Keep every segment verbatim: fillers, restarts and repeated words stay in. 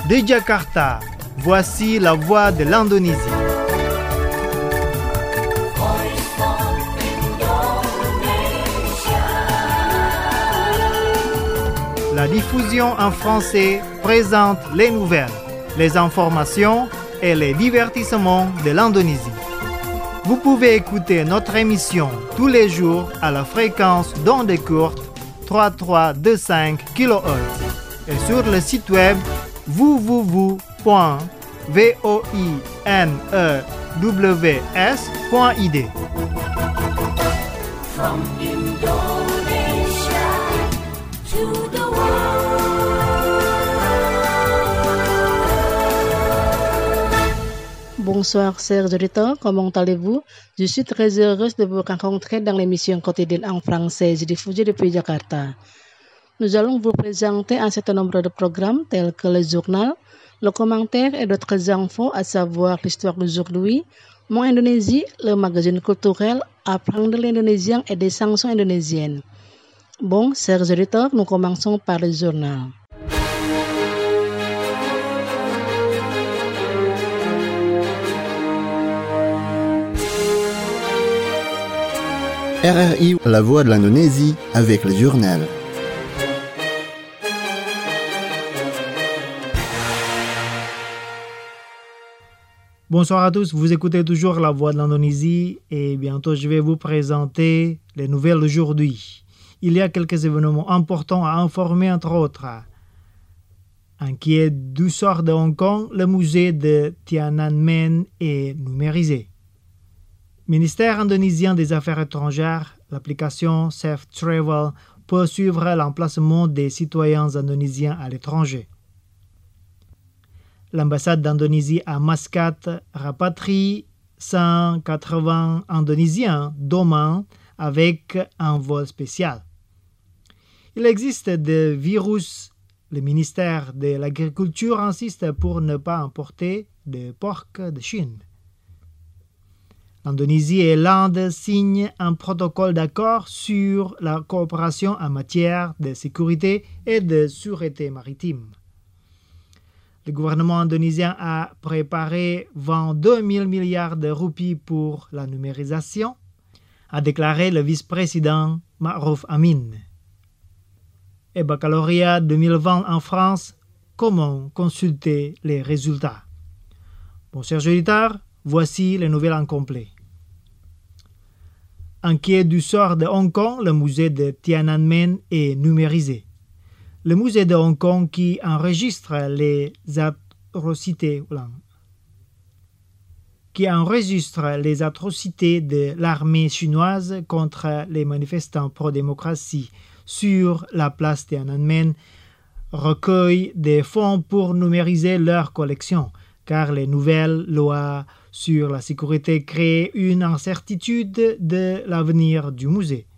De Jakarta, voici la voix de l'Indonésie. La diffusion en français présente les nouvelles, les informations et les divertissements de l'Indonésie. Vous pouvez écouter notre émission tous les jours à la fréquence d'onde courte trois mille trois cent vingt-cinq kilohertz et sur le site web w w w point voinews point i d. From Indonesia to the Bonsoir, chers auditeurs, comment allez-vous? Je suis très heureuse de vous rencontrer dans l'émission quotidienne en français diffusée depuis Jakarta. Nous allons vous présenter un certain nombre de programmes tels que le journal, le commentaire et d'autres infos, à savoir l'histoire d'aujourd'hui, Mon Indonésie, le magazine culturel, apprendre l'indonésien et des chansons indonésiennes. Bon, chers auditeurs, nous commençons par le journal. R R I, la voix de l'Indonésie, avec le journal. Bonsoir à tous, vous écoutez toujours la voix de l'Indonésie et bientôt je vais vous présenter les nouvelles d'aujourd'hui. Il y a quelques événements importants à informer entre autres. Inquiet du sort de Hong Kong, le musée de Tiananmen est numérisé. Ministère indonésien des Affaires étrangères, l'application Safe Travel peut suivre l'emplacement des citoyens indonésiens à l'étranger. L'ambassade d'Indonésie à Mascate rapatrie cent quatre-vingts Indonésiens demain avec un vol spécial. Il existe des virus. Le ministère de l'Agriculture insiste pour ne pas importer de porc de Chine. L'Indonésie et l'Inde signent un protocole d'accord sur la coopération en matière de sécurité et de sûreté maritime. Le gouvernement indonésien a préparé vingt-deux mille milliards de roupies pour la numérisation, a déclaré le vice-président Ma'ruf Amin. Et baccalauréat deux mille vingt en France, comment consulter les résultats? Bon, chers auditeurs, voici les nouvelles en complet. Inquiet du sort de Hong Kong, le musée de Tiananmen est numérisé. Le musée de Hong Kong qui enregistre les atrocités, qui enregistre les atrocités de l'armée chinoise contre les manifestants pro-démocratie sur la place Tiananmen recueille des fonds pour numériser leur collection, car les nouvelles lois sur la sécurité créent une incertitude de l'avenir du musée.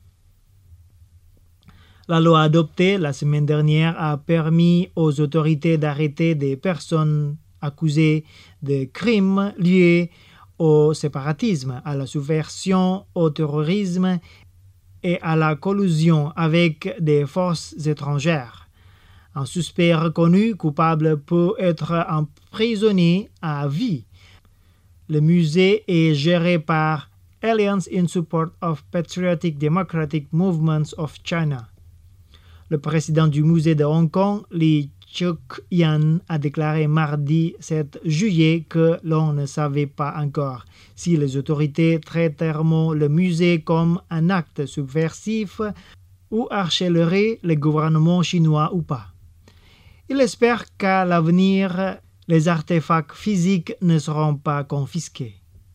La loi adoptée la semaine dernière a permis aux autorités d'arrêter des personnes accusées de crimes liés au séparatisme, à la subversion, au terrorisme et à la collusion avec des forces étrangères. Un suspect reconnu coupable peut être emprisonné à vie. Le musée est géré par Alliance in Support of Patriotic Democratic Movements of China. Le président du musée de Hong Kong, Lee Chuk-yan, a déclaré mardi sept juillet que l'on ne savait pas encore si les autorités traiteront le musée comme un acte subversif ou harcèleraient le gouvernement chinois ou pas. Il espère qu'à l'avenir, les artefacts physiques ne seront pas confisqués.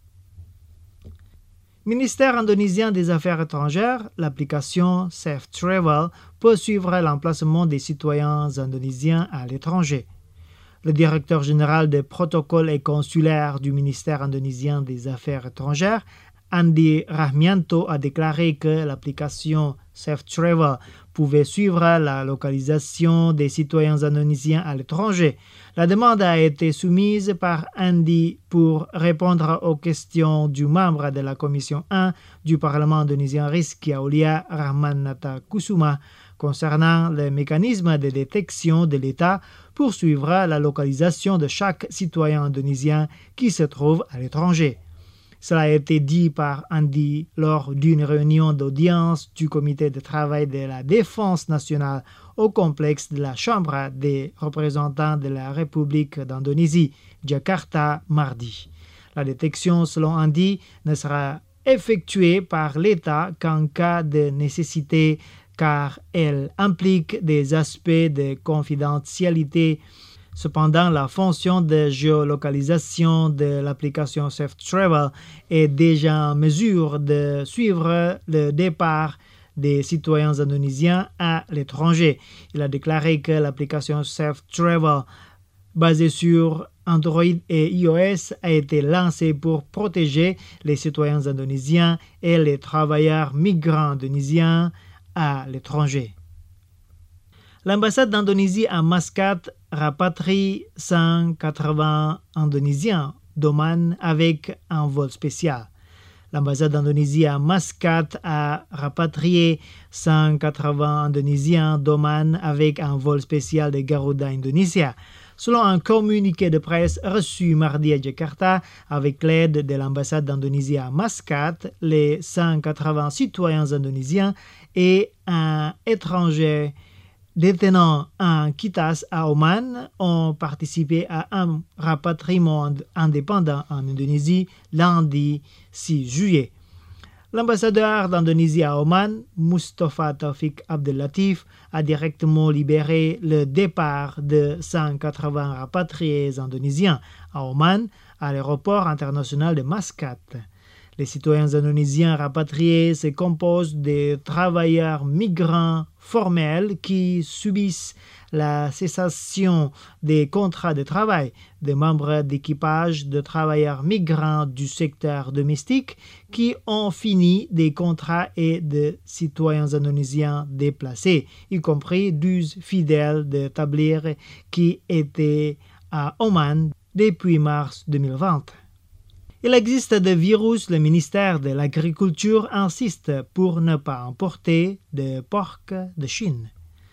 Ministère indonésien des Affaires étrangères, l'application Safe Travel peut suivre l'emplacement des citoyens indonésiens à l'étranger. Le directeur général des protocoles et consulaires du ministère indonésien des Affaires étrangères, Andi Rahmianto, a déclaré que l'application Safe Travel pouvait suivre la localisation des citoyens indonésiens à l'étranger. La demande a été soumise par Andi pour répondre aux questions du membre de la commission un du Parlement indonésien Rizky Aulia Rahman Natakusuma concernant le mécanisme de détection de l'État poursuivre la localisation de chaque citoyen indonésien qui se trouve à l'étranger. Cela a été dit par Andi lors d'une réunion d'audience du comité de travail de la défense nationale au complexe de la Chambre des représentants de la République d'Indonésie, Jakarta, mardi. La détection, selon Andi, ne sera effectuée par l'État qu'en cas de nécessité, car elle implique des aspects de confidentialité. Cependant, la fonction de géolocalisation de l'application Safe Travel est déjà en mesure de suivre le départ des citoyens indonésiens à l'étranger. Il a déclaré que l'application Safe Travel, basée sur Android et iOS, a été lancée pour protéger les citoyens indonésiens et les travailleurs migrants indonésiens à l'étranger. L'ambassade d'Indonésie à Mascate rapatrie cent quatre-vingts Indonésiens d'Oman avec un vol spécial. L'ambassade d'Indonésie à Mascate a rapatrié cent quatre-vingts Indonésiens d'Oman avec un vol spécial de Garuda Indonesia. Selon un communiqué de presse reçu mardi à Jakarta, avec l'aide de l'ambassade d'Indonésie à Mascate, les cent quatre-vingts citoyens indonésiens et un étranger détenant un quitas à Oman ont participé à un rapatriement indépendant en Indonésie lundi six juillet. L'ambassadeur d'Indonésie à Oman, Mustafa Taufik Abdel Latif, a directement libéré le départ de cent quatre-vingts rapatriés indonésiens à Oman à l'aéroport international de Mascate. Les citoyens indonésiens rapatriés se composent de travailleurs migrants formels qui subissent la cessation des contrats de travail, des membres d'équipage de travailleurs migrants du secteur domestique qui ont fini des contrats et de citoyens indonésiens déplacés, y compris douze fidèles de Tabligh qui étaient à Oman depuis mars deux mille vingt. Il existe des virus, le ministère de l'Agriculture insiste pour ne pas importer de porc de Chine.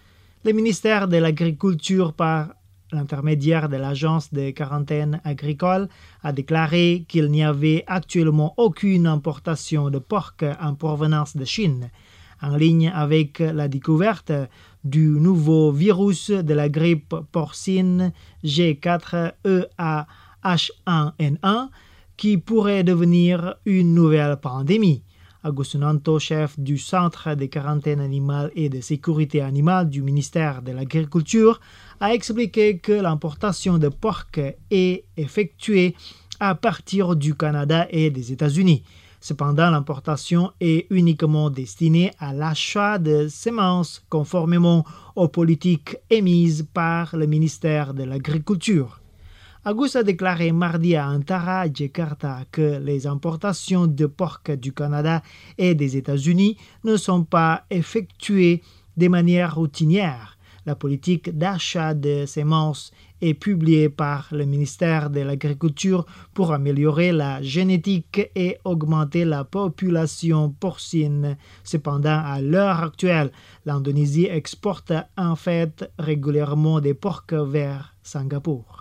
Le ministère de l'Agriculture, par l'intermédiaire de l'Agence de quarantaine agricole, a déclaré qu'il n'y avait actuellement aucune importation de porc en provenance de Chine, en ligne avec la découverte du nouveau virus de la grippe porcine G quatre E A H un N un, qui pourrait devenir une nouvelle pandémie. Agustinanto, chef du Centre de quarantaine animale et de sécurité animale du ministère de l'Agriculture, a expliqué que l'importation de porc est effectuée à partir du Canada et des États-Unis. Cependant, l'importation est uniquement destinée à l'achat de semences conformément aux politiques émises par le ministère de l'Agriculture. Agus a déclaré mardi à Antara, Jakarta, que les importations de porc du Canada et des États-Unis ne sont pas effectuées de manière routinière. La politique d'achat de semences est publiée par le ministère de l'Agriculture pour améliorer la génétique et augmenter la population porcine. Cependant, à l'heure actuelle, l'Indonésie exporte en fait régulièrement des porcs vers Singapour.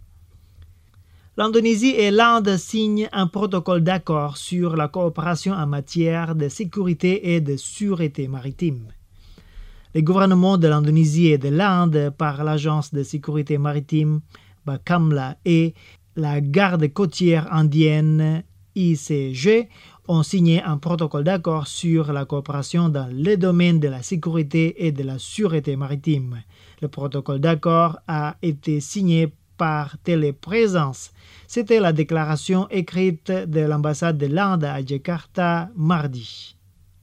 L'Indonésie et l'Inde signent un protocole d'accord sur la coopération en matière de sécurité et de sûreté maritime. Les gouvernements de l'Indonésie et de l'Inde, par l'Agence de sécurité maritime Bakamla et la garde côtière indienne I C G, ont signé un protocole d'accord sur la coopération dans le domaine de la sécurité et de la sûreté maritime. Le protocole d'accord a été signé par téléprésence. C'était la déclaration écrite de l'ambassade de l'Inde à Jakarta mardi.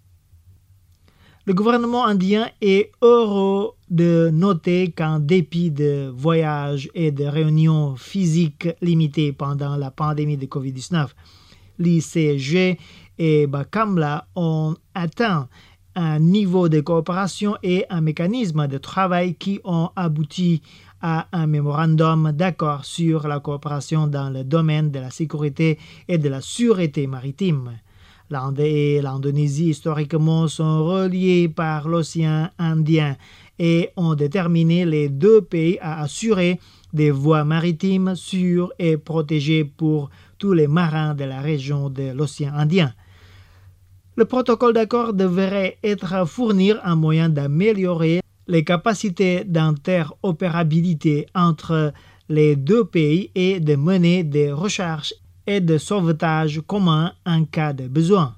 Le gouvernement indien est heureux de noter qu'en dépit de voyages et de réunions physiques limitées pendant la pandémie de covid dix-neuf, l'I C G et Bakamla ont atteint un niveau de coopération et un mécanisme de travail qui ont abouti à un mémorandum d'accord sur la coopération dans le domaine de la sécurité et de la sûreté maritime. L'Inde et l'Indonésie historiquement sont reliés par l'océan Indien et ont déterminé les deux pays à assurer des voies maritimes sûres et protégées pour tous les marins de la région de l'océan Indien. Le protocole d'accord devrait être fournir un moyen d'améliorer les capacités d'interopérabilité entre les deux pays et de mener des recherches et de sauvetage communs en cas de besoin.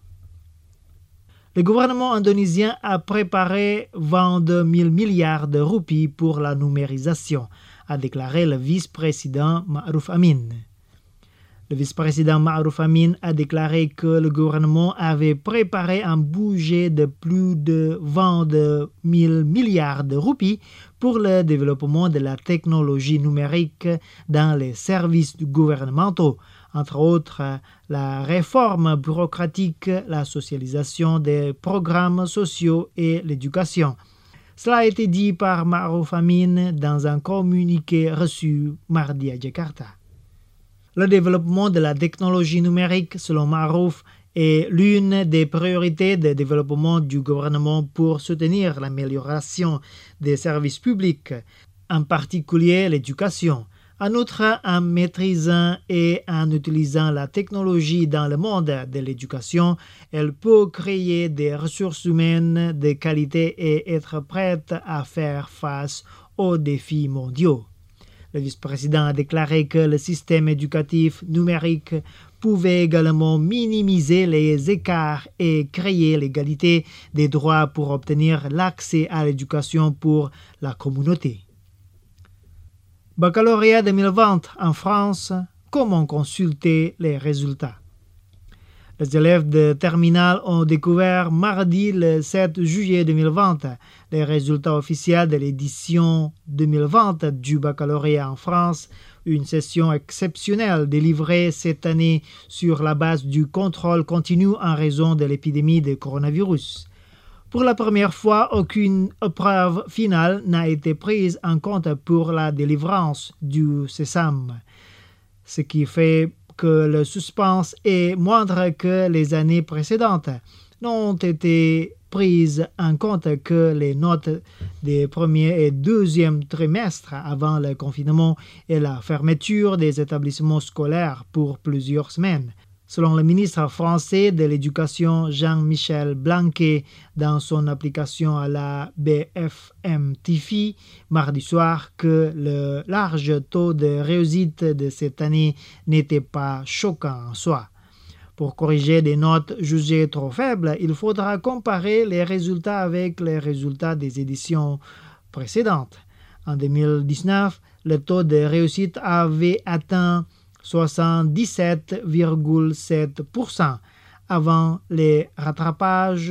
Le gouvernement indonésien a préparé vingt-deux mille milliards de roupies pour la numérisation, a déclaré le vice-président Ma'ruf Amin. Le vice-président Ma'ruf Amin a déclaré que le gouvernement avait préparé un budget de plus de vingt-deux mille milliards de roupies pour le développement de la technologie numérique dans les services gouvernementaux, entre autres la réforme bureaucratique, la socialisation des programmes sociaux et l'éducation. Cela a été dit par Ma'ruf Amin dans un communiqué reçu mardi à Jakarta. Le développement de la technologie numérique, selon Ma'ruf, est l'une des priorités de développement du gouvernement pour soutenir l'amélioration des services publics, en particulier l'éducation. En outre, en maîtrisant et en utilisant la technologie dans le monde de l'éducation, elle peut créer des ressources humaines de qualité et être prête à faire face aux défis mondiaux. Le vice-président a déclaré que le système éducatif numérique pouvait également minimiser les écarts et créer l'égalité des droits pour obtenir l'accès à l'éducation pour la communauté. Baccalauréat deux mille vingt en France, comment consulter les résultats? Les élèves de terminale ont découvert mardi le sept juillet deux mille vingt les résultats officiels de l'édition deux mille vingt du baccalauréat en France, une session exceptionnelle délivrée cette année sur la base du contrôle continu en raison de l'épidémie de coronavirus. Pour la première fois, aucune épreuve finale n'a été prise en compte pour la délivrance du sésame, ce qui fait que le suspense est moindre que les années précédentes. N'ont été prises en compte que les notes des premiers et deuxième trimestres avant le confinement et la fermeture des établissements scolaires pour plusieurs semaines. Selon le ministre français de l'Éducation Jean-Michel Blanquer dans son application à la B F M T V mardi soir, que le large taux de réussite de cette année n'était pas choquant en soi. Pour corriger des notes jugées trop faibles, il faudra comparer les résultats avec les résultats des éditions précédentes. En deux mille dix-neuf, le taux de réussite avait atteint soixante-dix-sept virgule sept pour cent. Avant les rattrapages,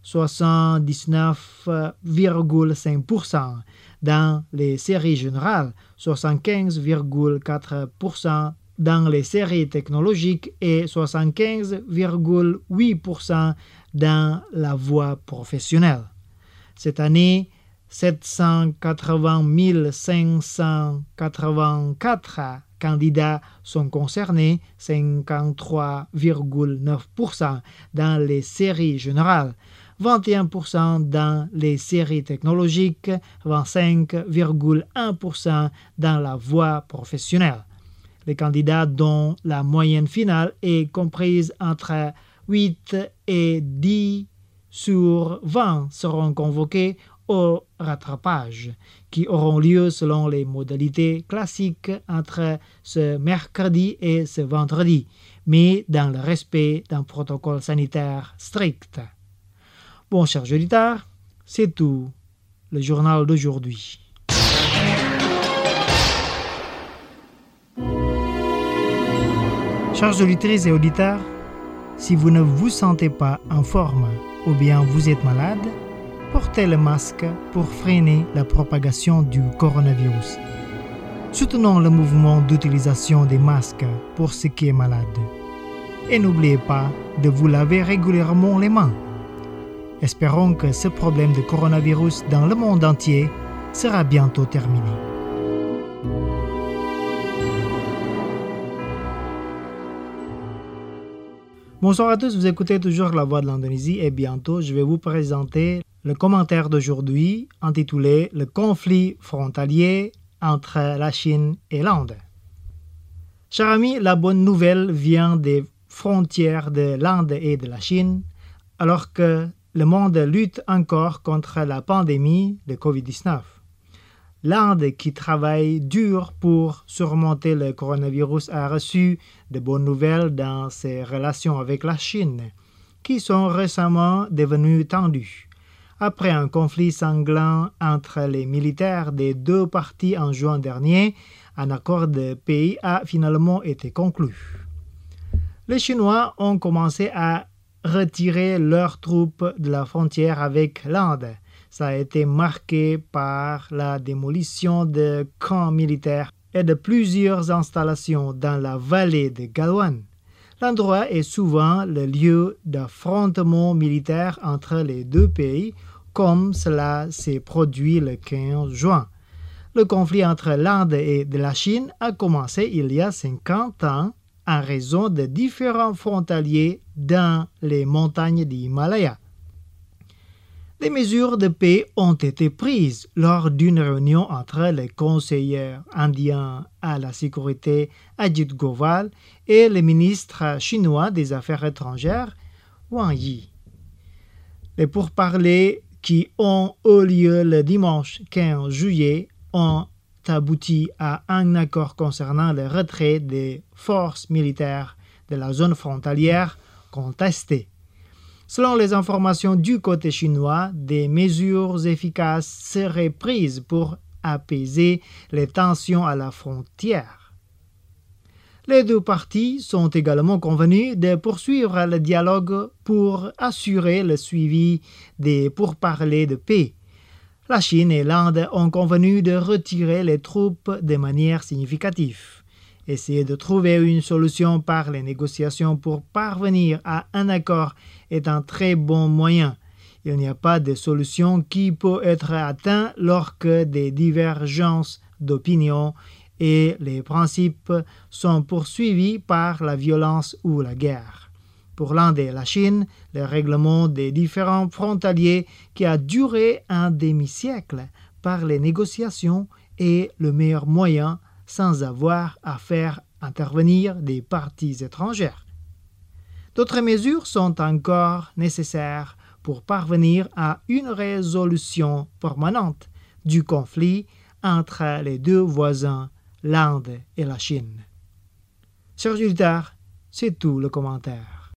soixante-dix-neuf virgule cinq pour cent. Dans les séries générales, soixante-quinze virgule quatre pour cent. Dans les séries technologiques et soixante-quinze virgule huit pour cent dans la voie professionnelle. Cette année, sept cent quatre-vingt mille cinq cent quatre-vingt-quatre candidats sont concernés, cinquante-trois virgule neuf pour cent dans les séries générales, vingt et un pour cent dans les séries technologiques, vingt-cinq virgule un pour cent dans la voie professionnelle. Les candidats dont la moyenne finale est comprise entre huit et dix sur vingt seront convoqués au rattrapage, qui auront lieu selon les modalités classiques entre ce mercredi et ce vendredi, mais dans le respect d'un protocole sanitaire strict. Bon, chers auditeurs, c'est tout. Le journal d'aujourd'hui. Chers auditrices et auditeurs, si vous ne vous sentez pas en forme ou bien vous êtes malade, portez le masque pour freiner la propagation du coronavirus. Soutenons le mouvement d'utilisation des masques pour ceux qui sont malades. Et n'oubliez pas de vous laver régulièrement les mains. Espérons que ce problème de coronavirus dans le monde entier sera bientôt terminé. Bonsoir à tous, vous écoutez toujours La Voix de l'Indonésie et bientôt je vais vous présenter le commentaire d'aujourd'hui intitulé « Le conflit frontalier entre la Chine et l'Inde ». Chers amis, la bonne nouvelle vient des frontières de l'Inde et de la Chine, alors que le monde lutte encore contre la pandémie de covid dix-neuf. L'Inde, qui travaille dur pour surmonter le coronavirus, a reçu de bonnes nouvelles dans ses relations avec la Chine, qui sont récemment devenues tendues. Après un conflit sanglant entre les militaires des deux parties en juin dernier, un accord de paix a finalement été conclu. Les Chinois ont commencé à retirer leurs troupes de la frontière avec l'Inde. Ça a été marqué par la démolition de camps militaires et de plusieurs installations dans la vallée de Galwan. L'endroit est souvent le lieu d'affrontement militaire entre les deux pays, comme cela s'est produit le quinze juin. Le conflit entre l'Inde et de la Chine a commencé il y a cinquante ans en raison de différents frontaliers dans les montagnes du Himalaya. Des mesures de paix ont été prises lors d'une réunion entre les conseillers indiens à la sécurité Ajit Goval et le ministre chinois des Affaires étrangères Wang Yi. Les pourparlers qui ont eu lieu le dimanche quinze juillet ont abouti à un accord concernant le retrait des forces militaires de la zone frontalière contestée. Selon les informations du côté chinois, des mesures efficaces seraient prises pour apaiser les tensions à la frontière. Les deux parties sont également convenues de poursuivre le dialogue pour assurer le suivi des pourparlers de paix. La Chine et l'Inde ont convenu de retirer les troupes de manière significative. Essayer de trouver une solution par les négociations pour parvenir à un accord est un très bon moyen. Il n'y a pas de solution qui peut être atteinte lorsque des divergences d'opinion et les principes sont poursuivis par la violence ou la guerre. Pour l'Inde et la Chine, le règlement des différents frontaliers qui a duré un demi-siècle par les négociations est le meilleur moyen sans avoir à faire intervenir des parties étrangères. D'autres mesures sont encore nécessaires pour parvenir à une résolution permanente du conflit entre les deux voisins, l'Inde et la Chine. Chers auditeurs, c'est tout le commentaire.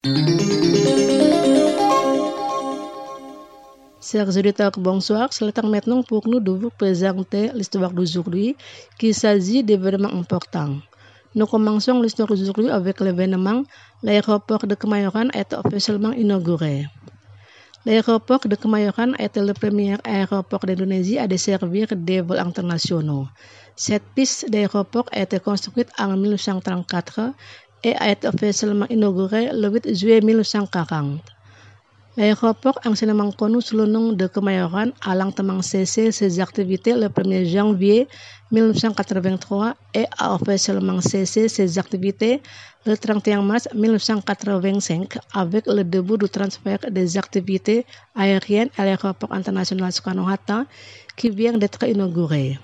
Chers auditeurs, bonsoir. C'est le temps maintenant pour nous de vous présenter l'histoire d'aujourd'hui qui s'agit d'événements importants. Nous commençons l'histoire d'aujourd'hui avec l'événement l'aéroport de Kemayoran est officiellement inauguré. L'aéroport de Kemayoran était le premier aéroport d'Indonésie à desservir des vols internationaux. Cette piste d'aéroport a été construite en mille neuf cent trente-quatre et a été officiellement inaugurée le huit juillet mille neuf cent quarante. L'aéroport, anciennement connu sous le nom de Kemayoran, a lentement cessé ses activités le premier janvier mille neuf cent quatre-vingt-trois et a officiellement cessé ses activités le trente et un mars mille neuf cent quatre-vingt-cinq avec le début du transfert des activités aériennes à l'aéroport international Soekarno-Hatta qui vient d'être inauguré.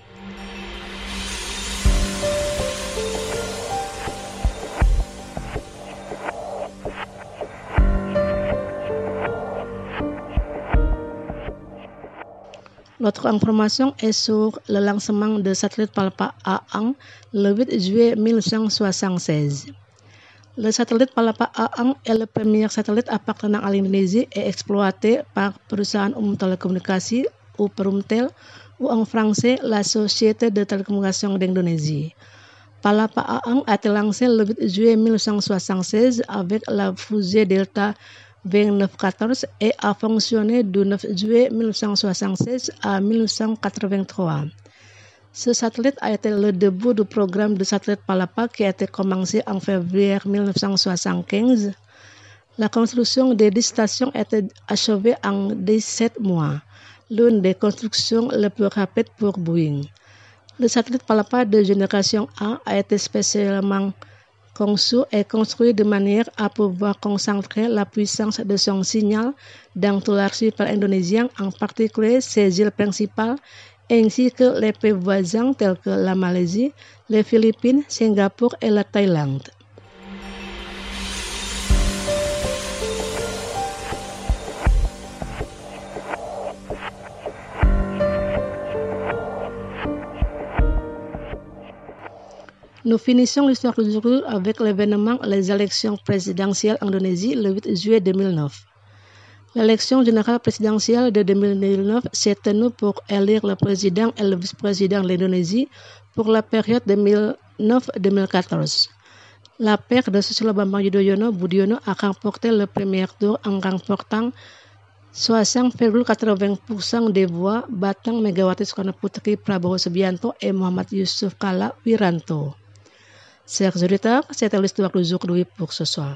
Notre information est sur le lancement de satellite Palapa A un le huit juillet mille neuf cent soixante-seize. Le satellite Palapa A un est le premier satellite appartenant à l'Indonésie et exploité par Perusahaan Umum Telekomunikasi ou Perumtel ou en français la Société de télécommunications d'Indonésie. Palapa A un a été lancé le huit juillet mille neuf cent soixante-seize avec la fusée Delta vingt-neuf quatorze et a fonctionné du neuf juillet mille neuf cent soixante-seize à mille neuf cent quatre-vingt-trois. Ce satellite a été le début du programme de satellite Palapa qui a été commencé en février mille neuf cent soixante-quinze. La construction des dix stations a été achevée en dix-sept mois, l'une des constructions les plus rapides pour Boeing. Le satellite Palapa de génération un a été spécialement conçu et construit de manière à pouvoir concentrer la puissance de son signal dans tout l'archipel indonésien, en particulier ses îles principales, ainsi que les pays voisins tels que la Malaisie, les Philippines, Singapour et la Thaïlande. Nous finissons l'histoire du jour avec l'événement les élections présidentielles en Indonésie le huit juillet deux mille neuf. L'élection générale présidentielle de deux mille neuf s'est tenue pour élire le président et le vice-président de l'Indonésie pour la période deux mille neuf à deux mille quatorze. La paire de Susilo Bambang Yudhoyono Budiono a remporté le premier tour en remportant soixante virgule quatre-vingts pour cent des voix, battant Megawati Soekarno Putri, Prabowo Subianto et Muhammad Yusuf Kala Wiranto. Chers auditeurs, c'était l'histoire du jour pour ce soir.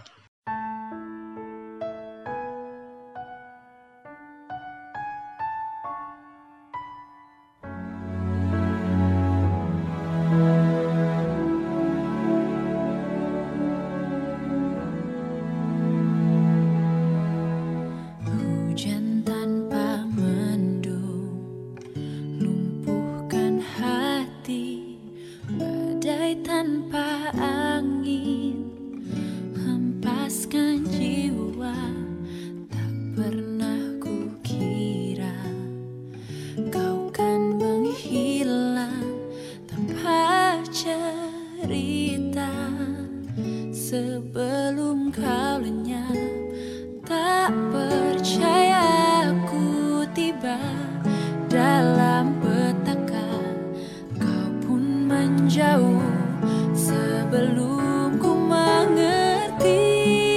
Sebelum kau lenyap, tak percaya ku tiba dalam petaka. Kau pun menjauh sebelum ku mengerti.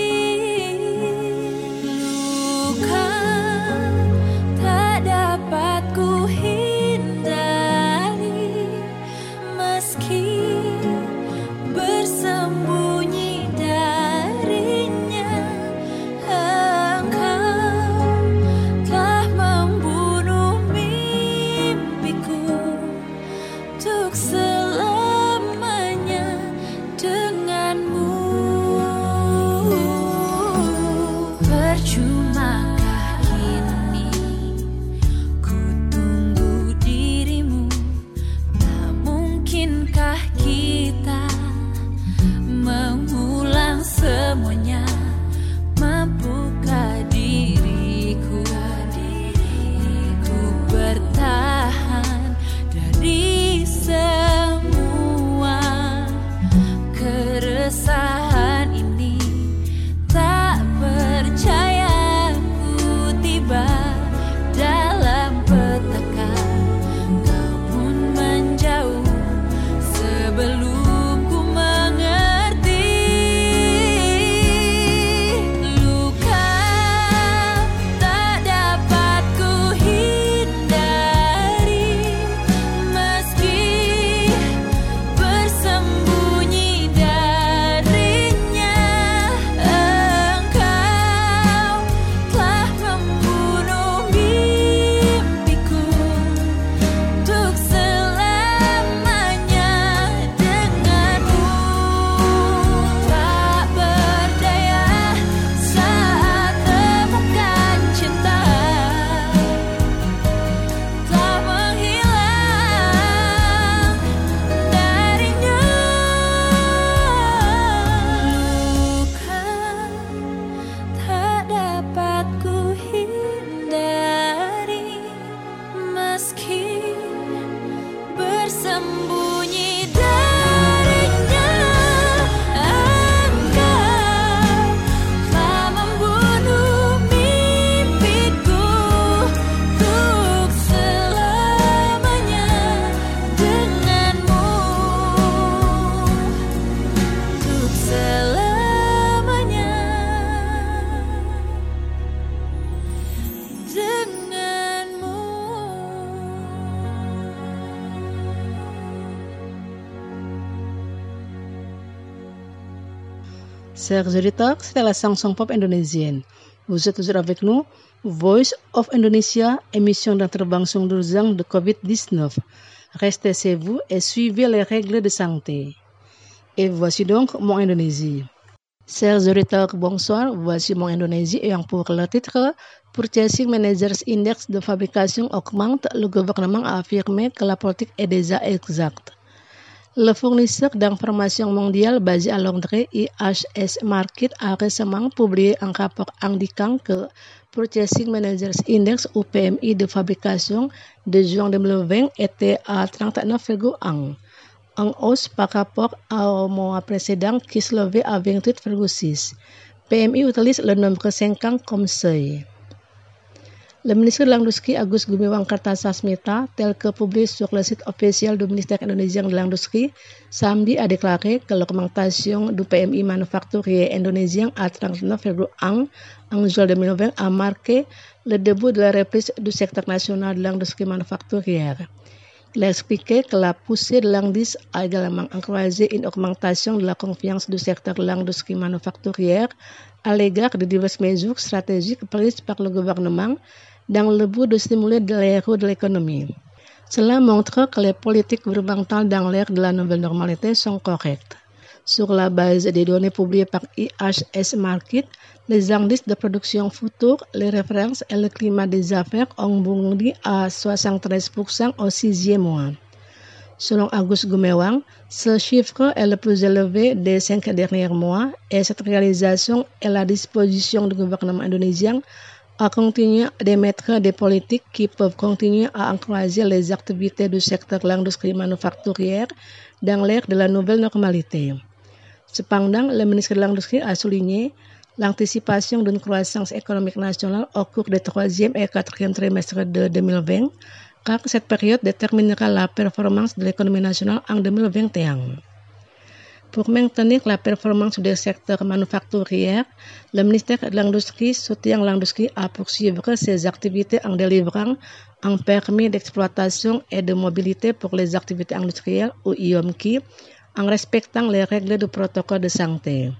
Luka tak dapat ku hindari, meski bersembunyi darinya. Engkau telah membunuh mimpiku untuk selamanya denganmu. Percumakah kini ku tunggu dirimu? Tak mungkinkah kita mengulang semuanya? Mampukah diriku, diriku bertahan dari semua keresahan ini? Tak percaya ku tiba dalam petaka. Kau pun menjauh sebelum ku mengerti. Luka tak dapat ku hindari, meski bersembunyi darinya. Engkau telah membunuh mimpiku untuk selamanya denganmu. Tak berdaya saat temukan cinta, telah menghilang darinya. Luka tak dapat ku hindari, meski bersembunyi darinya. Engkau telah membunuh mimpiku untuk selamanya denganmu. Untuk selamanya denganmu. Chers auditeurs, c'était la chanson pop indonésienne. Vous êtes toujours avec nous, Voice of Indonesia, émission d'intervention d'urgence de covid dix-neuf. Restez chez vous et suivez les règles de santé. Et voici donc mon Indonésie. Chers auditeurs, bonsoir. Voici mon Indonésie ayant pour le titre Purchasing Managers Index de fabrication augmente. Le gouvernement a affirmé que la politique est déjà exacte. Le fournisseur d'information mondial basé à Londres, I H S Markit, a récemment publié un rapport indiquant que Purchasing Managers Index ou P M I de fabrication de juin deux mille vingt était à trente-neuf virgule un. En hausse par rapport au mois précédent qui se levait à vingt-huit virgule six. P M I utilise le nombre cinquante comme seuil. Le ministre de l'Industrie Agus Gumiwang Kartasasmita, tel que publié sur le site officiel du ministère indonésien de l'Industrie, samedi a déclaré que l'augmentation du P M I manufacturier indonésien à trente-neuf virgule un en juin deux mille vingt a marqué le début de la reprise du secteur national de l'industrie manufacturière. Il a expliqué que la poussée de l'indice a également encouragé une augmentation de la confiance du secteur de l'industrie manufacturière à l'égard de diverses mesures stratégiques prises par le gouvernement dans le but de stimuler les roues de l'économie. Cela montre que les politiques gouvernementales dans l'ère de la nouvelle normalité sont correctes. Sur la base des données publiées par I H S Markit, les indices de production futures, les références et le climat des affaires ont bondi à soixante-treize pour cent au sixième mois. Selon Agus Gumiwang, ce chiffre est le plus élevé des cinq derniers mois et cette réalisation est la disposition du gouvernement indonésien à continuer d'émettre des politiques qui peuvent continuer à encourager les activités du secteur de l'industrie manufacturière dans l'ère de la nouvelle normalité. Cependant, le ministre de l'Industrie a souligné l'anticipation d'une croissance économique nationale au cours des troisième et quatrième trimestres de deux mille vingt, car cette période déterminera la performance de l'économie nationale en deux mille vingt et un. Pour maintenir la performance du secteur manufacturier, le ministère de l'Industrie soutient l'industrie à poursuivre ses activités en délivrant un permis d'exploitation et de mobilité pour les activités industrielles ou I O M K I en respectant les règles du protocole de santé.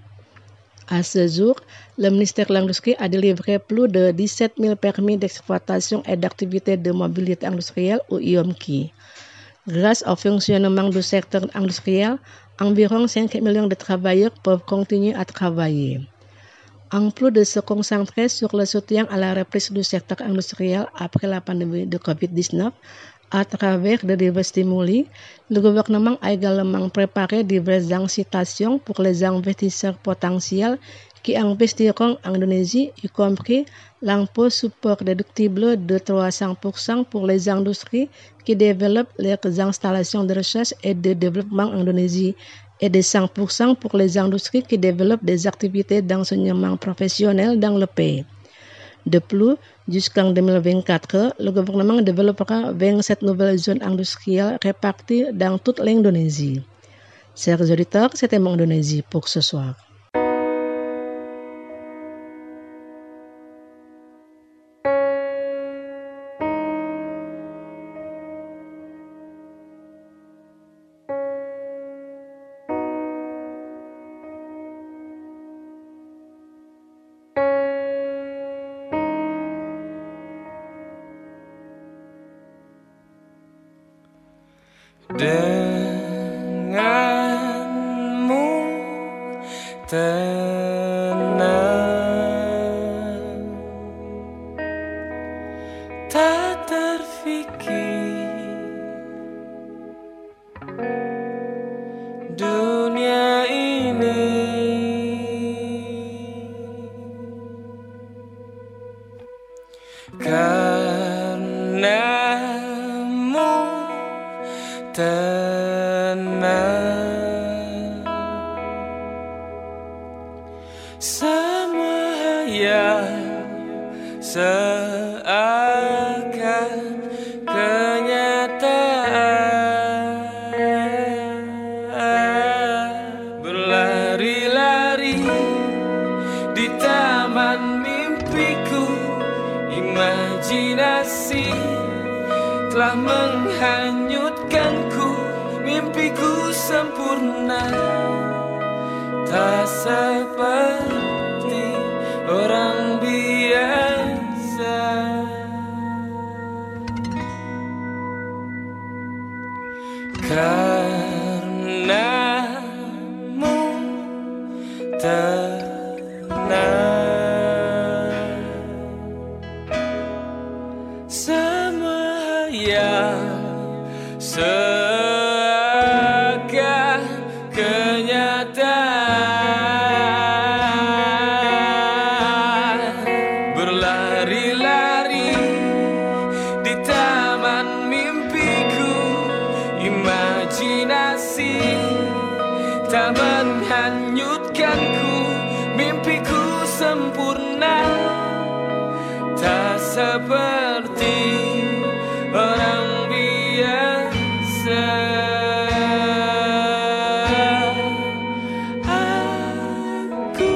À ce jour, le ministère de l'Industrie a délivré plus de dix-sept mille permis d'exploitation et d'activité de mobilité industrielle ou I O M K I. Grâce au fonctionnement du secteur industriel, environ cinq millions de travailleurs peuvent continuer à travailler. En plus de se concentrer sur le soutien à la reprise du secteur industriel après la pandémie de covid dix-neuf, à travers de divers stimuli, le gouvernement a également préparé diverses incitations pour les investisseurs potentiels qui investiront en Indonésie, y compris l'impôt support déductible de trois cents pour cent pour les industries qui développent leurs installations de recherche et de développement en Indonésie et de cent pour cent pour les industries qui développent des activités d'enseignement professionnel dans le pays. De plus, jusqu'en deux mille vingt-quatre, le gouvernement développera vingt-sept nouvelles zones industrielles réparties dans toute l'Indonésie. Chers auditeurs, c'était mon Indonésie pour ce soir. Denganmu tenang, tak terfikir dunia ini karenamu tenang, semua hayal seakan kenyataan, berlari-lari di taman mimpiku, imajinasi telah menghanyutkanku, mimpiku sempurna, tak seperti orang biasa. Karenamu sempurna, tak seperti orang biasa. Aku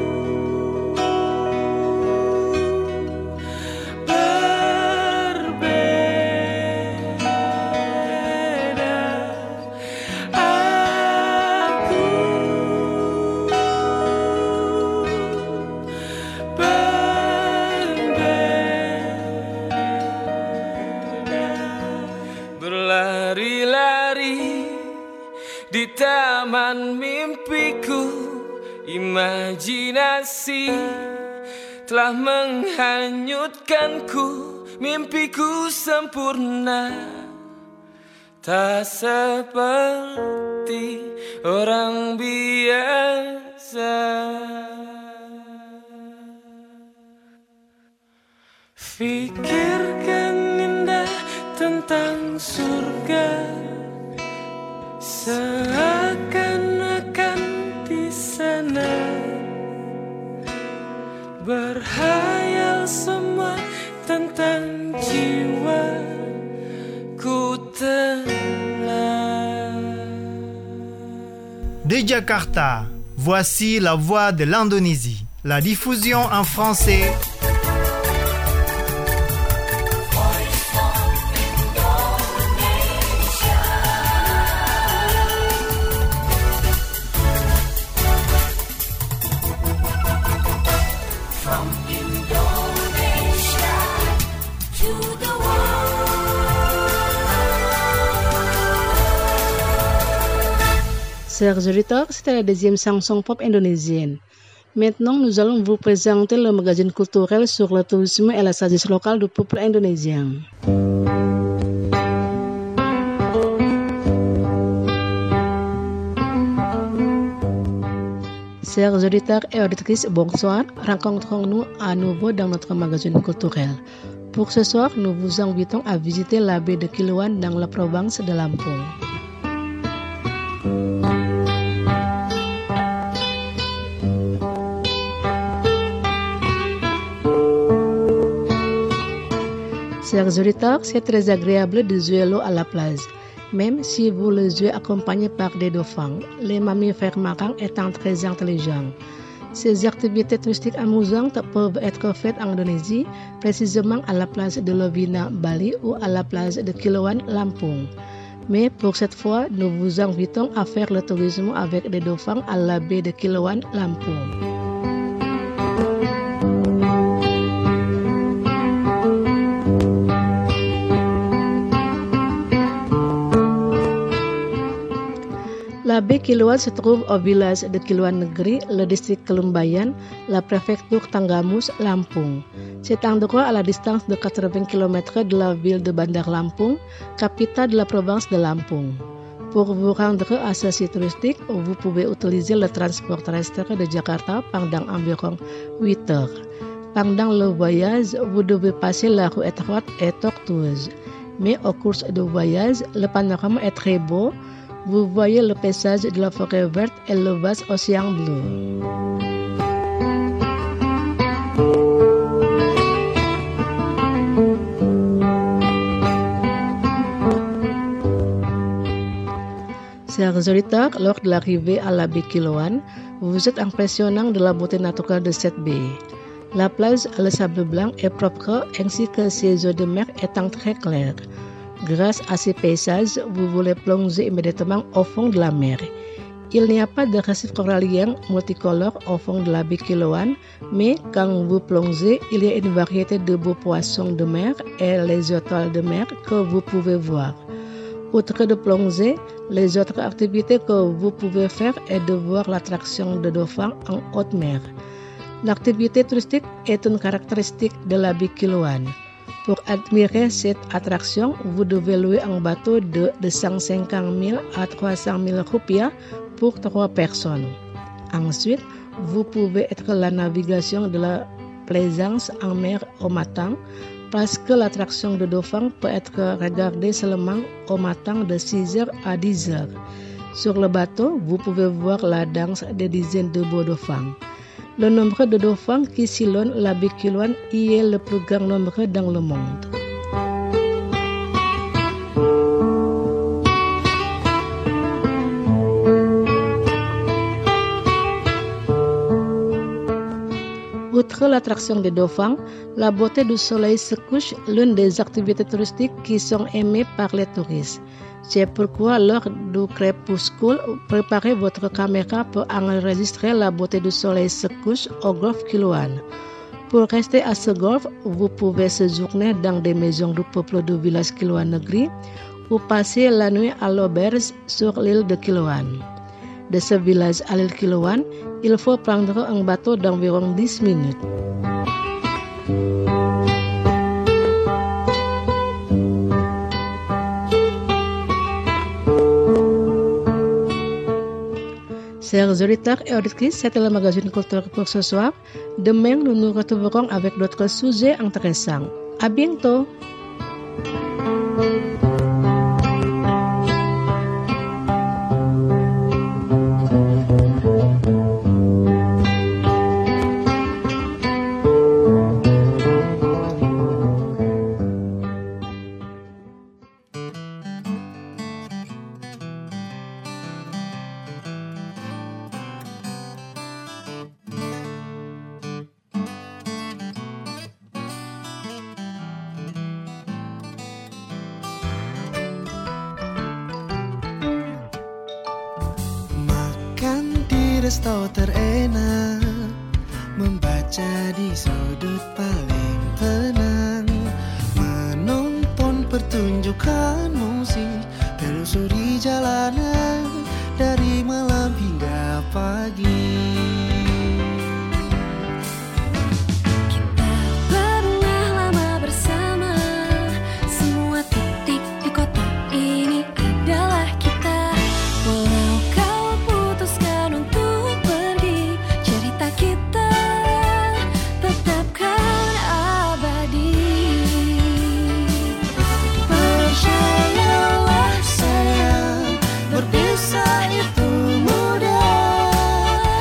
berbeda, aku berlari-lari di taman mimpiku, imajinasi telah menghanyutkanku, mimpiku sempurna, tak seperti orang biasa. Fikirkan indah tentang surga, seakan-akan di sana berhayal semua tentang jiwa ku tenang. De Jakarta, voici la voix de l'Indonésie. La diffusion en français. Chers auditeurs, c'était la deuxième chanson pop indonésienne. Maintenant, nous allons vous présenter le magazine culturel sur le tourisme et la sagesse locale du peuple indonésien. Chers auditeurs et auditrices, bonsoir. Rencontrons-nous à nouveau dans notre magazine culturel. Pour ce soir, nous vous invitons à visiter la baie de Kiluan dans la province de Lampung. Chers auditeurs, c'est très agréable de jouer l'eau à la plage, même si vous le jouez accompagné par des dauphins, les mammifères marins étant très intelligents. Ces activités touristiques amusantes peuvent être faites en Indonésie, précisément à la plage de Lovina, Bali ou à la plage de Kiluan, Lampung. Mais pour cette fois, nous vous invitons à faire le tourisme avec des dauphins à la baie de Kiluan, Lampung. La baie Kiluan se trouve au village de Kiluan Negeri, le district Kelumbayan, la préfecture Tanggamus, Lampung. Cet endroit à la distance de quatre-vingts kilomètres de la ville de Bandar Lampung, capitale de la province de Lampung. Pour vous rendre à ce site touristique, vous pouvez utiliser le transport terrestre de Jakarta pendant environ huit heures. Pendant le voyage, vous devez passer la rue étroite et tortueuse. Mais au cours du voyage, le panorama est très beau. Vous voyez le paysage de la forêt verte et le vaste océan bleu. Chers auditeurs, lors de l'arrivée à la baie Kiluan, vous êtes impressionnant de la beauté naturelle de cette baie. La plage à le sable blanc est propre ainsi que ses eaux de mer étant très claires. Grâce à ces paysages, vous voulez plonger immédiatement au fond de la mer. Il n'y a pas de récif corallien multicolore au fond de la baie Kiluan, mais quand vous plongez, il y a une variété de beaux poissons de mer et les étoiles de mer que vous pouvez voir. Outre de plonger, les autres activités que vous pouvez faire est de voir l'attraction de dauphins en haute mer. L'activité touristique est une caractéristique de la baie Kiluan. Pour admirer cette attraction, vous devez louer un bateau de deux cent cinquante mille à trois cent mille rupiah pour trois personnes. Ensuite, vous pouvez être la navigation de la plaisance en mer au matin, parce que l'attraction de dauphins peut être regardée seulement au matin de six heures à dix heures. Sur le bateau, vous pouvez voir la danse des dizaines de beaux dauphins. Le nombre de dauphins qui sillonnent la baie Kilouane y est le plus grand nombre dans le monde. Outre l'attraction des dauphins, la beauté du soleil se couche, l'une des activités touristiques qui sont aimées par les touristes. C'est pourquoi lors du crépuscule, préparez votre caméra pour enregistrer la beauté du soleil se couche au golfe Kilouane. Pour rester à ce golfe, vous pouvez séjourner dans des maisons du peuple du village Kilouane Negri ou passer la nuit à l'auberge sur l'île de Kilouane. De ce village à l'île Kilouane, il faut prendre un bateau d'environ dix minutes. Chers auditeurs et auditrices, c'était le magazine culture pour ce soir. Demain, nous nous retrouverons avec d'autres sujets intéressants. À bientôt! Resto terenak, membaca di sudut paling tenang, menonton pertunjukan musik, telusuri jalanan dari malam hingga pagi. Kita pernah lama bersama, semua titik di kota ini adalah kita. Walau kau putuskan untuk pergi, cerita kita tetapkan abadi. Percayalah sayang, berpisah itu mudah.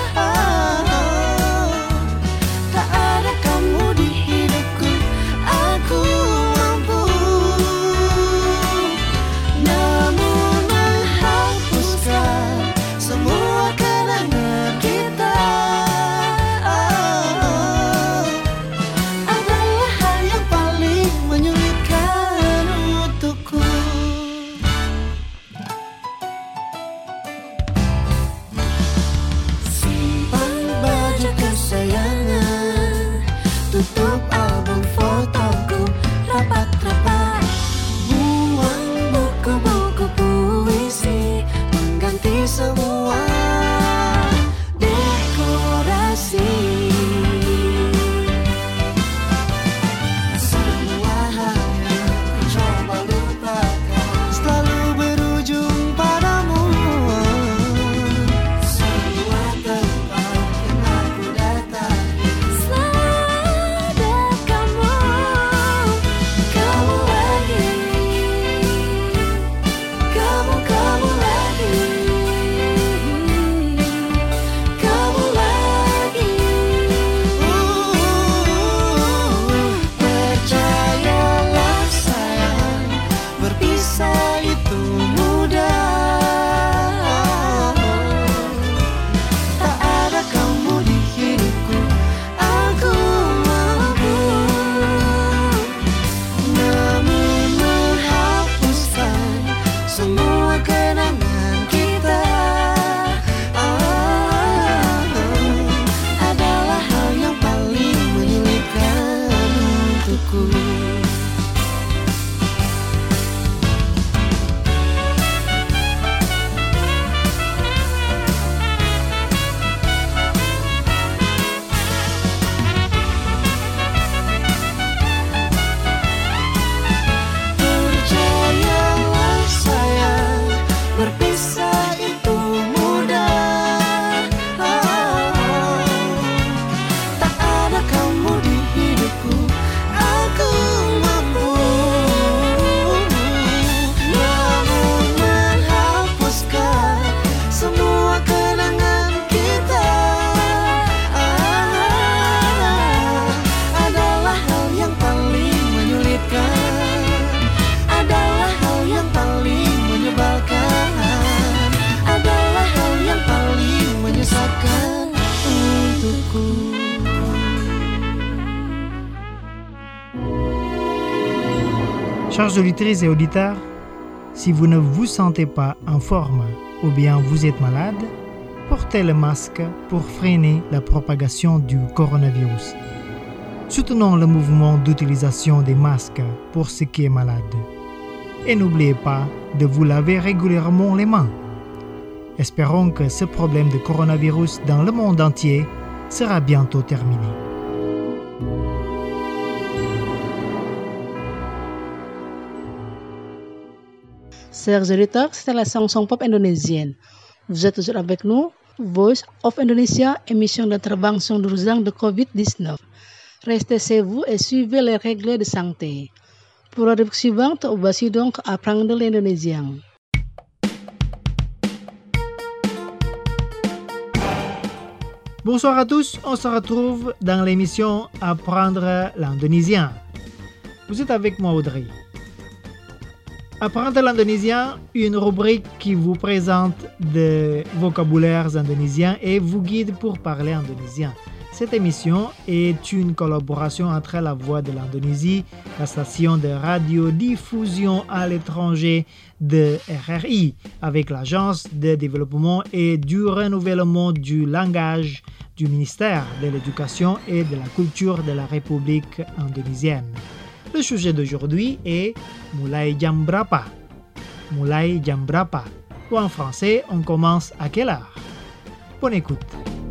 Chers auditrices et auditeurs, si vous ne vous sentez pas en forme ou bien vous êtes malade, portez le masque pour freiner la propagation du coronavirus. Soutenons le mouvement d'utilisation des masques pour ceux qui sont malades. Et n'oubliez pas de vous laver régulièrement les mains. Espérons que ce problème de coronavirus dans le monde entier sera bientôt terminé. Chers auditeurs, c'était la chanson pop indonésienne. Vous êtes toujours avec nous, Voice of Indonesia, émission d'intervention d'urgence de covid dix-neuf. Restez chez vous et suivez les règles de santé. Pour la rubrique suivante, voici donc apprendre l'indonésien. Bonsoir à tous, on se retrouve dans l'émission Apprendre l'indonésien. Vous êtes avec moi Audrey. Apprendre l'indonésien, une rubrique qui vous présente des vocabulaires indonésiens et vous guide pour parler indonésien. Cette émission est une collaboration entre la Voix de l'Indonésie, la station de radiodiffusion à l'étranger de R R I, avec l'Agence de développement et du renouvellement du langage du ministère de l'Éducation et de la Culture de la République indonésienne. Le sujet d'aujourd'hui est Mulai jam berapa? Mulai jam berapa? Ou en français, on commence à quelle heure? Bonne écoute.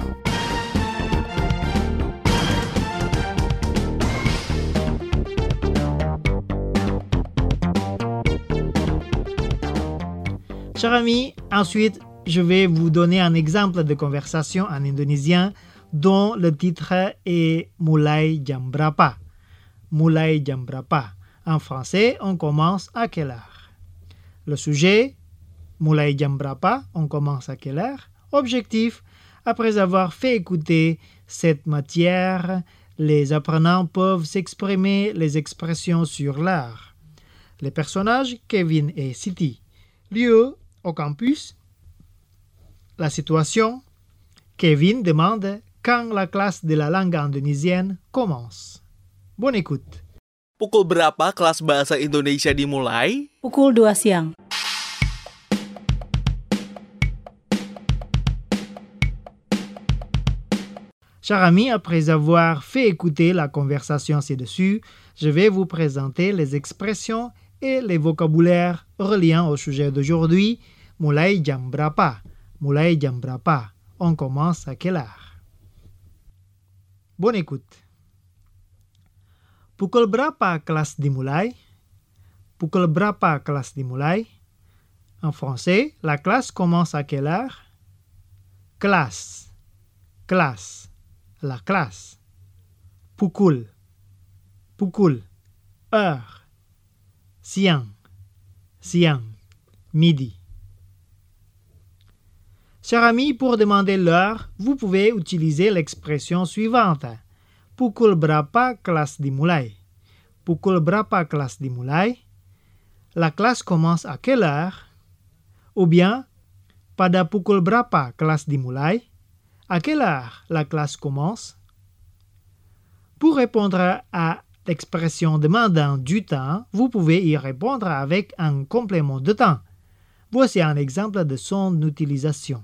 Chers amis, ensuite, je vais vous donner un exemple de conversation en indonésien dont le titre est Mulai jam berapa? Mulai jam berapa? En français, on commence à quelle heure? Le sujet, Mulai jam berapa? On commence à quelle heure? Objectif, après avoir fait écouter cette matière, les apprenants peuvent s'exprimer les expressions sur l'heure. Les personnages, Kevin et Siti. Lieu, au campus. La situation, Kevin demande quand la classe de la langue indonésienne commence. Bonne écoute. Pukul berapa kelas bahasa Indonesia dimulai? Pukul dua siang. Chers amis, après avoir fait écouter la conversation ci-dessus, je vais vous présenter les expressions et les vocabulaires reliant au sujet d'aujourd'hui. Mulai jam berapa? Mulai jam berapa? On commence à quelle heure? Bonne écoute. Pukul berapa kelas dimulai? Pukul berapa kelas dimulai? En français, la classe commence à quelle heure? Classe. Classe. La classe. Pukul. Pukul. Heure. Siang. Siang. Midi. Chers amis, pour demander l'heure, vous pouvez utiliser l'expression suivante. Pukul berapa kelas dimulai? Pukul berapa kelas dimulai? La classe commence à quelle heure? Ou bien, pada pukul berapa kelas dimulai? À quelle heure la classe commence? Pour répondre à l'expression demandant du temps, vous pouvez y répondre avec un complément de temps. Voici un exemple de son utilisation.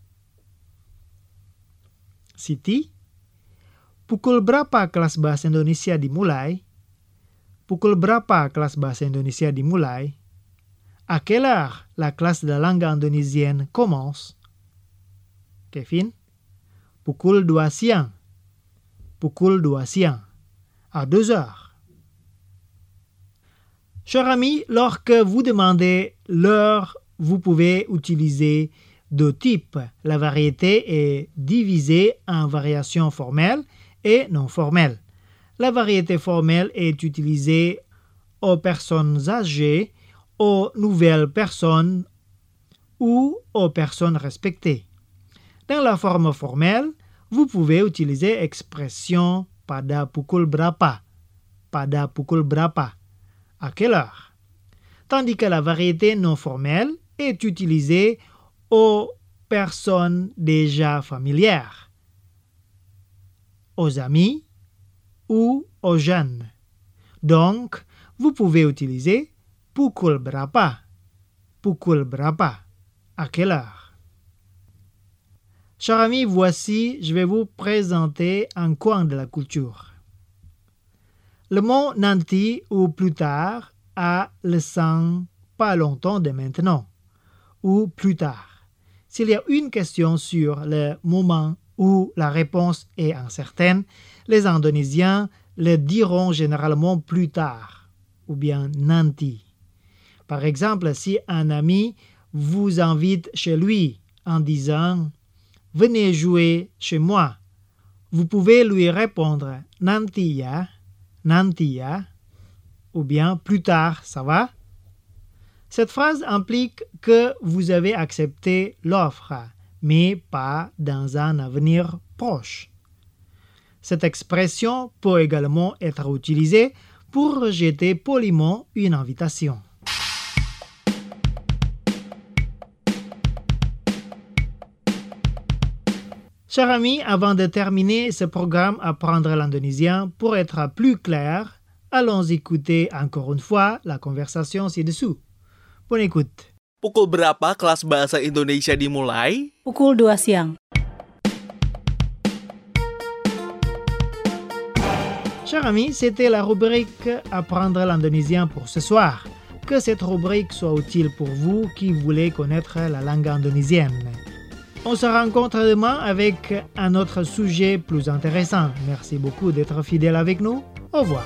Siti, pukul berapa kelas bahasa Indonesia dimulai? Pukul berapa kelas bahasa Indonesia dimulai? À quelle heure la classe de la langue indonésienne commence? Kevin, pukul dua siang. Pukul dua siang. À deux heures. Chers amis, lorsque vous demandez l'heure, vous pouvez utiliser deux types. La variété est divisée en variations formelles et non formelles. La variété formelle est utilisée aux personnes âgées, aux nouvelles personnes ou aux personnes respectées. Dans la forme formelle, vous pouvez utiliser expression pada pukul berapa, pada pukul berapa, à quelle heure. Tandis que la variété non formelle est utilisée aux personnes déjà familières, aux amis ou aux jeunes. Donc, vous pouvez utiliser pukul berapa? Pukul berapa? À quelle heure? Chers amis, voici, je vais vous présenter un coin de la culture. Le mot nanti ou plus tard a le sens pas longtemps de maintenant ou plus tard. S'il y a une question sur le moment où la réponse est incertaine, les Indonésiens le diront généralement plus tard ou bien nanti. Par exemple, si un ami vous invite chez lui en disant « Venez jouer chez moi », vous pouvez lui répondre « Nanti ya », « Nanti ya » ou bien « Plus tard, ça va ?» Cette phrase implique que vous avez accepté l'offre, mais pas dans un avenir proche. Cette expression peut également être utilisée pour rejeter poliment une invitation. Chers amis, avant de terminer ce programme Apprendre l'indonésien, pour être plus clair, allons écouter encore une fois la conversation ci-dessous. Bonne écoute. Pukul berapa kelas bahasa Indonesia dimulai? Pukul dua siang. Chers amis, c'était la rubrique Apprendre l'indonésien pour ce soir. Que cette rubrique soit utile pour vous qui voulez connaître la langue indonésienne. On se rencontre demain avec un autre sujet plus intéressant. Merci beaucoup d'être fidèle avec nous. Au revoir.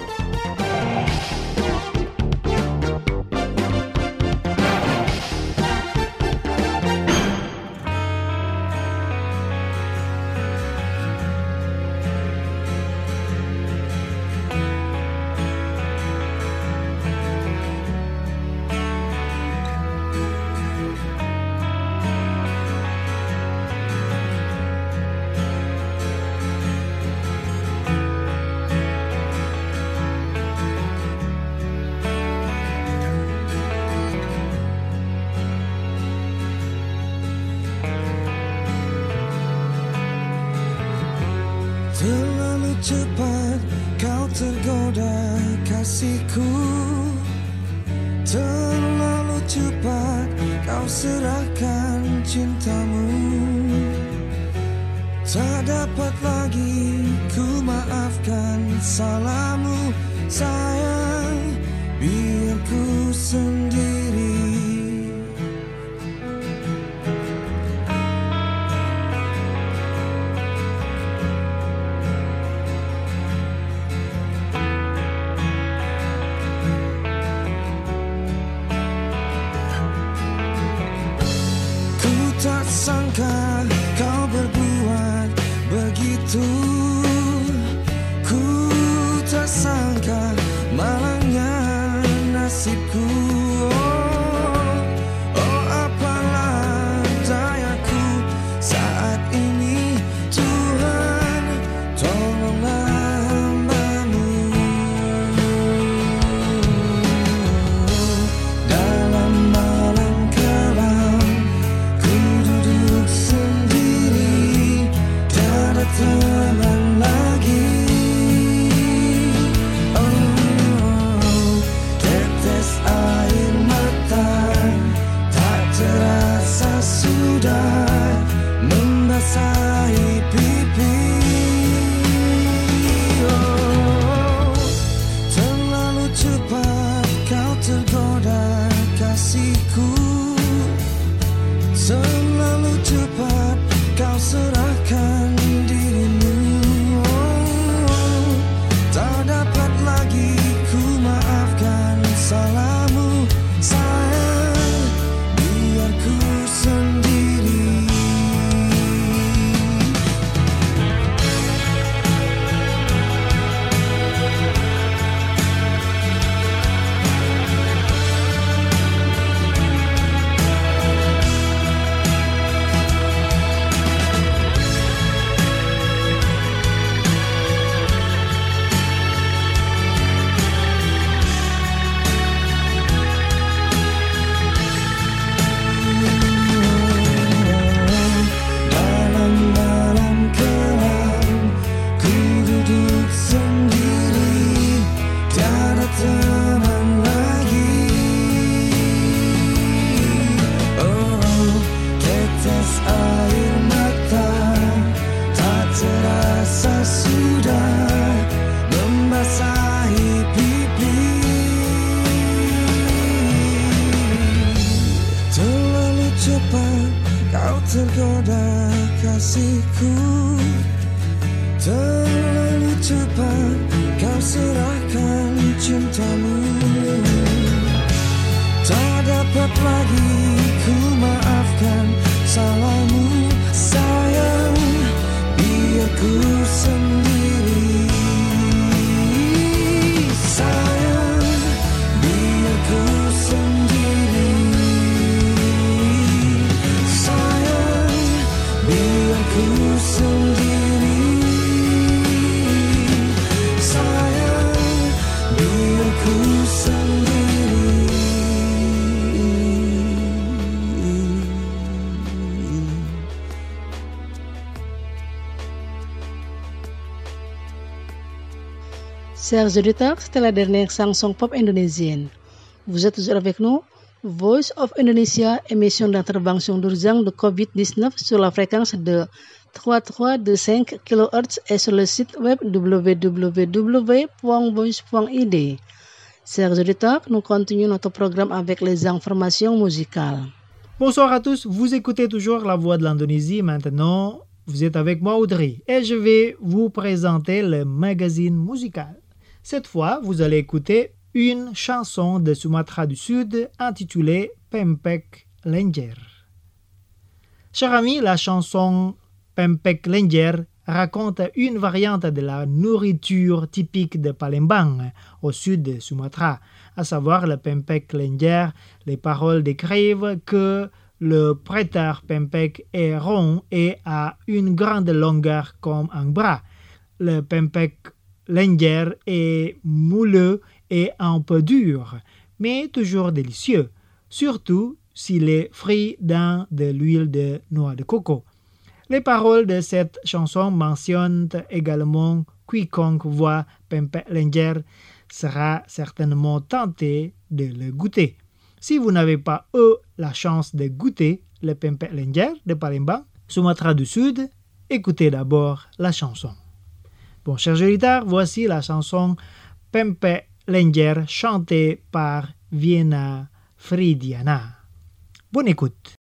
Terlalu cepat kau tergoda kasihku, terlalu cepat kau serahkan cintamu. Tak dapat lagi ku maafkan salahmu, sayang, biar ku sendiri. Tak sangka kau berbuat begitu, ku tak sangka malangnya nasibku. tergoda kasihku, terlalu cepat kau serahkan cintamu. Tak dapat lagi ku maafkan salahmu, sayang, biar ku sendiri. Sayang, biar ku sendiri. Sayang, biar ku sendiri. Sayang, biar ku sendiri. Chers auditeurs, c'était la dernière chanson pop indonésienne. Vous êtes toujours avec nous, Voice of Indonesia, émission d'intervention d'urgence de covid dix-neuf sur la fréquence de trois mille trois cent vingt-cinq kilohertz et sur le site web w w w point voice point i d. Chers auditeurs, nous continuons notre programme avec les informations musicales. Bonsoir à tous, vous écoutez toujours La Voix de l'Indonésie. Maintenant, vous êtes avec moi Audrey et je vais vous présenter le magazine musical. Cette fois, vous allez écouter une chanson de Sumatra du Sud intitulée Pempek Lenjer. Chers amis, la chanson Pempek Lenjer raconte une variante de la nourriture typique de Palembang, au sud de Sumatra, à savoir le Pempek Lenjer. Les paroles décrivent que le prêteur Pempek est rond et a une grande longueur comme un bras. Le Pempek Lenjer est moelleux et un peu dur, mais toujours délicieux, surtout s'il est frit dans de l'huile de noix de coco. Les paroles de cette chanson mentionnent également quiconque voit Pempek Lenjer sera certainement tenté de le goûter. Si vous n'avez pas eu la chance de goûter le Pempek Lenjer de Palembang, Sumatra du Sud, écoutez d'abord la chanson. Bon, chers auditeurs, voici la chanson Pempek Lenjer chantée par Viena Fridiana. Bonne écoute.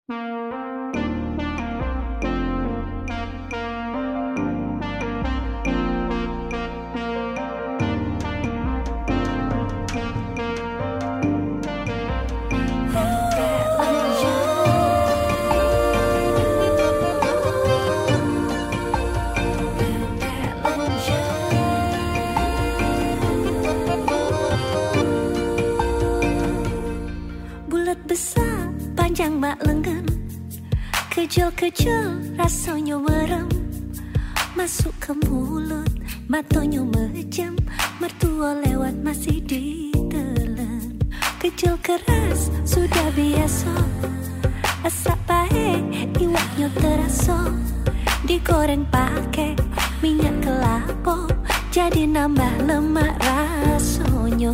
Mak lengan, kecil-kecil rasanya merem, masuk ke mulut, matanya mejam, mertua lewat masih ditelan. Kecil keras sudah biasa, asap pahit iwaknya terasa, digoreng pakai minyak kelapa, jadi nambah lemak rasanya.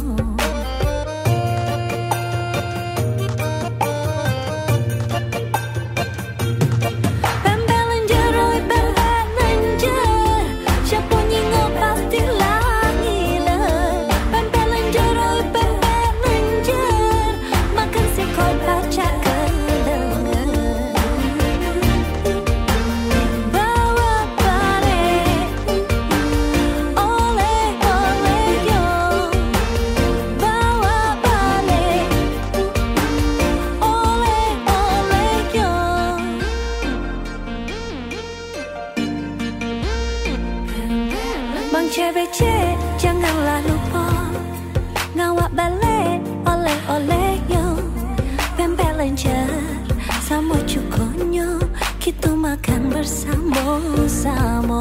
Cewek-cewek janganlah lupa ngawak balik oleh-oleh yo. Pempek Lenjer sama cukonya kita makan bersama-sama.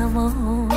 bersamamu.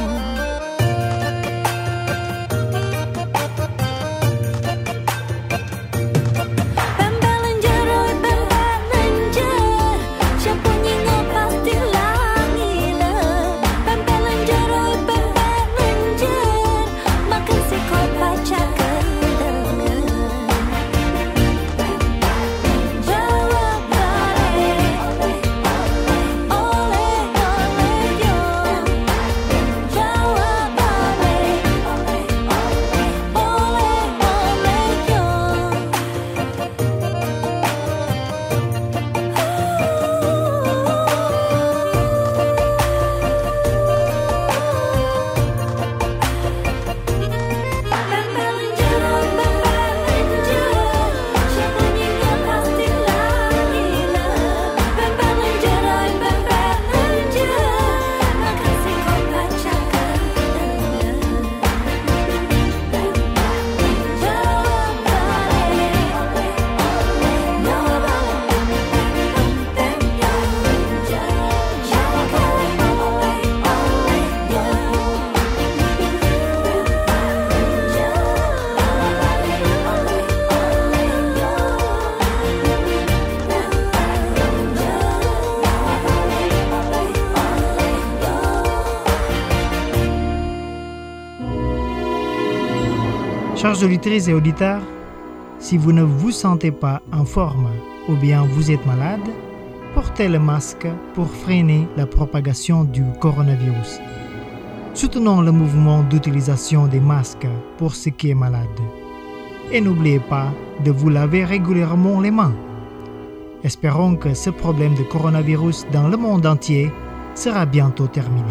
Chers auditrices et auditeurs, si vous ne vous sentez pas en forme ou bien vous êtes malade, portez le masque pour freiner la propagation du coronavirus. Soutenons le mouvement d'utilisation des masques pour ceux qui sont malades. Et n'oubliez pas de vous laver régulièrement les mains. Espérons que ce problème de coronavirus dans le monde entier sera bientôt terminé.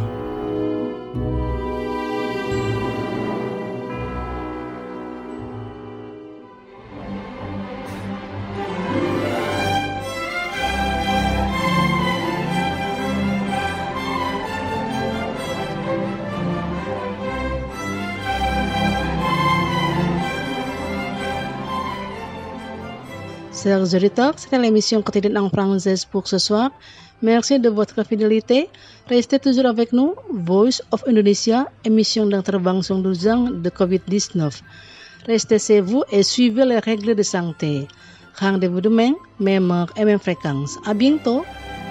Chers auditeurs, c'était l'émission quotidienne en français pour ce soir. Merci de votre fidélité. Restez toujours avec nous. Voice of Indonesia, émission d'intervention d'urgence de covid dix-neuf. Restez chez vous et suivez les règles de santé. Rendez-vous demain, même heure et même fréquence. À bientôt.